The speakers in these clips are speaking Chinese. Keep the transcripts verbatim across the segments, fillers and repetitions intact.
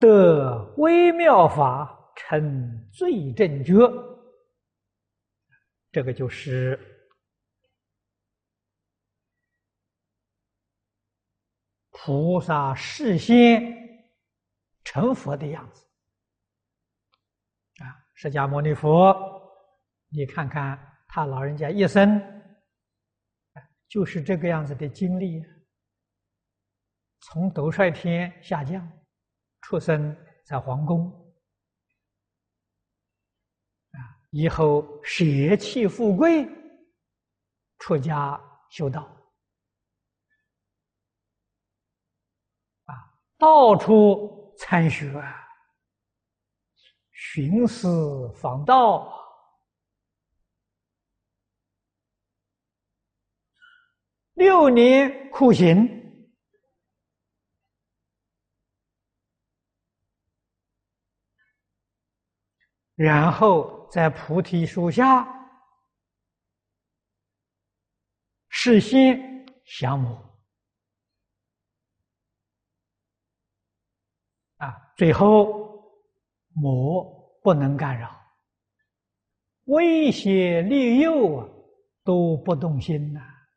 得微妙法，成最正觉。这个就是菩萨示现成佛的样子啊！释迦牟尼佛，你看看他老人家一生就是这个样子的经历，从斗率天下降，出生在皇宫啊，以后舍弃富贵，出家修道。到处参学，寻思访道，六年苦行，然后在菩提树下示现降魔。啊，最后魔不能干扰，威胁利诱啊都不动心呐、啊，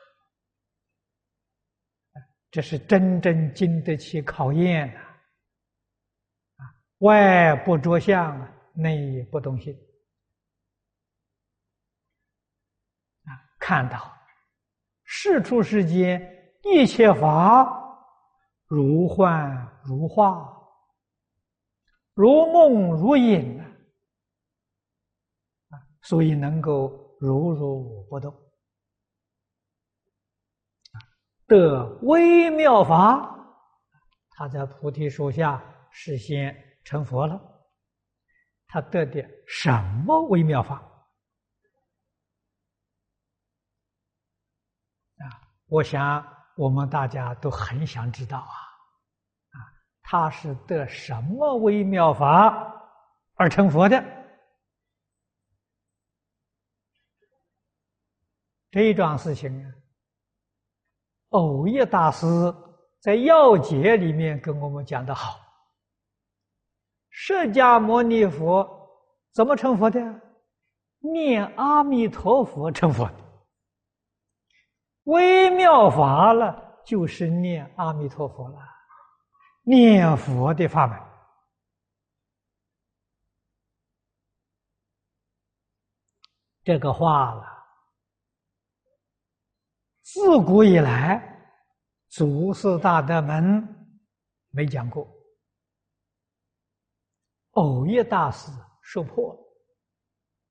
这是真正经得起考验呐、啊！啊，外不着相，内不动心啊，看到世出世间一切法如幻如化，如梦如影啊，所以能够如如不动，得微妙法。他在菩提树下示现成佛了，他得的什么微妙法啊？我想我们大家都很想知道啊！啊，他是得什么微妙法而成佛的？这一桩事情啊，藕益大师在要解里面跟我们讲得好。释迦牟尼佛怎么成佛的？念阿弥陀佛成佛的。微妙法了，就是念阿弥陀佛了，念佛的法门。这个话了，自古以来，祖师大德们没讲过，藕益大师说破了。